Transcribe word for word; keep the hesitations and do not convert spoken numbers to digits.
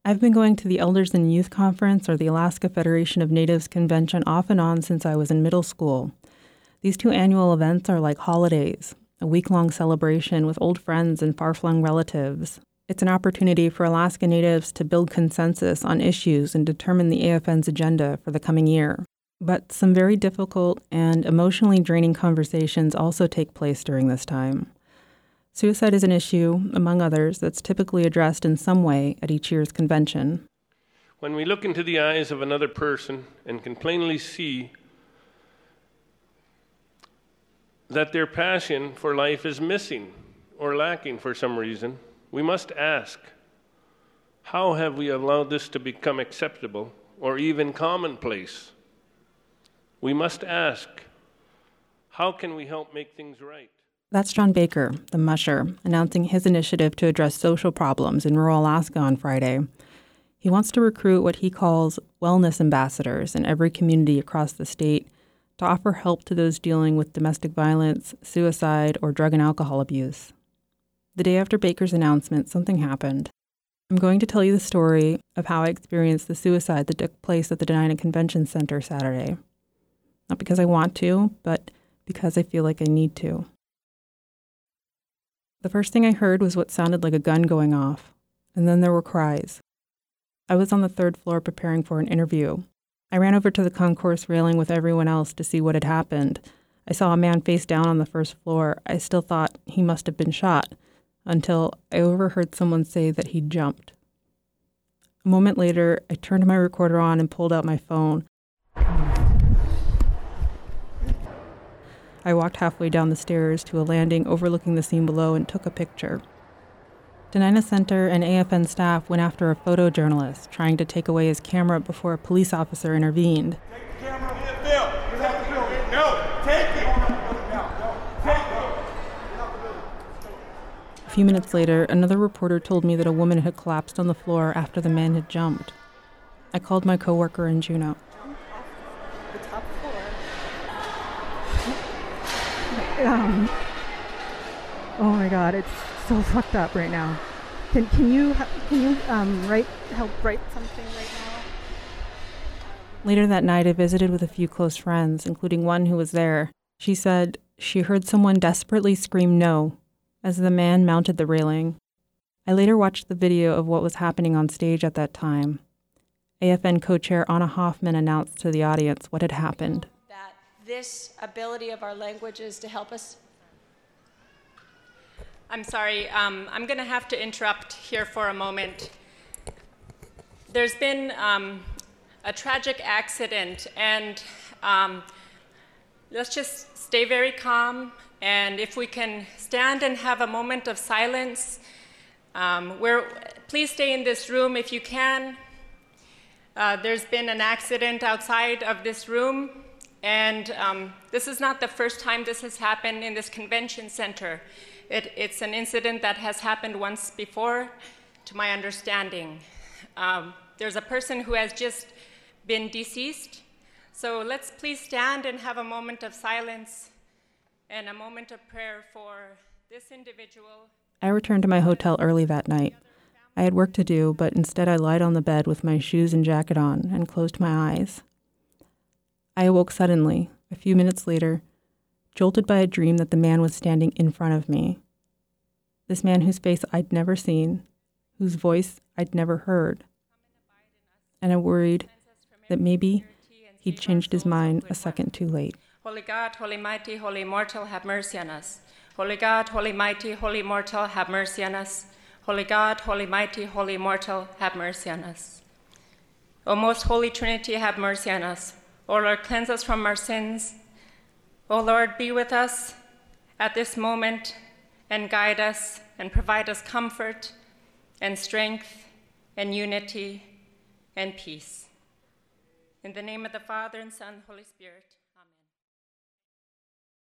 I've been going to the Elders and Youth Conference or the Alaska Federation of Natives Convention off and on since I was in middle school. These two annual events are like holidays, a week-long celebration with old friends and far-flung relatives. It's an opportunity for Alaska Natives to build consensus on issues and determine the A F N's agenda for the coming year. But some very difficult and emotionally draining conversations also take place during this time. Suicide is an issue, among others, that's typically addressed in some way at each year's convention. When we look into the eyes of another person and can plainly see that their passion for life is missing or lacking for some reason, we must ask, how have we allowed this to become acceptable or even commonplace? We must ask, how can we help make things right? That's John Baker, the musher, announcing his initiative to address social problems in rural Alaska on Friday. He wants to recruit what he calls wellness ambassadors in every community across the state to offer help to those dealing with domestic violence, suicide, or drug and alcohol abuse. The day after Baker's announcement, something happened. I'm going to tell you the story of how I experienced the suicide that took place at the Dena'ina Convention Center Saturday. Not because I want to, but because I feel like I need to. The first thing I heard was what sounded like a gun going off, and then there were cries. I was on the third floor preparing for an interview. I ran over to the concourse railing with everyone else to see what had happened. I saw a man face down on the first floor. I still thought he must have been shot, until I overheard someone say that he jumped. A moment later, I turned my recorder on and pulled out my phone. I walked halfway down the stairs to a landing overlooking the scene below and took a picture. Dena'ina Center and A F N staff went after a photojournalist, trying to take away his camera before a police officer intervened. Take the camera. Bill, get out the building. No, take it. Take it. A few minutes later, another reporter told me that a woman had collapsed on the floor after the man had jumped. I called my coworker in Juneau. The top floor. Um, oh my God, it's so fucked up right now. Can can you can you um write help write something right now? Later that night, I visited with a few close friends, including one who was there. She said she heard someone desperately scream no as the man mounted the railing. I later watched the video of what was happening on stage at that time. A F N co-chair Anna Hoffman announced to the audience what had happened. This ability of our languages to help us. I'm sorry, um, I'm going to have to interrupt here for a moment. There's been um, a tragic accident, and um, let's just stay very calm, and if we can stand and have a moment of silence, um, we're, please stay in this room if you can. Uh, there's been an accident outside of this room. And um, this is not the first time this has happened in this convention center. It, it's an incident that has happened once before, to my understanding. Um, there's a person who has just been deceased. So let's please stand and have a moment of silence and a moment of prayer for this individual. I returned to my hotel early that night. I had work to do, but instead I lied on the bed with my shoes and jacket on and closed my eyes. I awoke suddenly, a few minutes later, jolted by a dream that the man was standing in front of me. This man whose face I'd never seen, whose voice I'd never heard. And I worried that maybe he'd changed his mind a second too late. Holy God, holy mighty, holy immortal, have mercy on us. Holy God, holy mighty, holy immortal, have mercy on us. Holy God, holy mighty, holy immortal, have mercy on us. O most holy Trinity, have mercy on us. O Lord, cleanse us from our sins. O Lord, be with us at this moment and guide us and provide us comfort and strength and unity and peace. In the name of the Father and Son and Holy Spirit.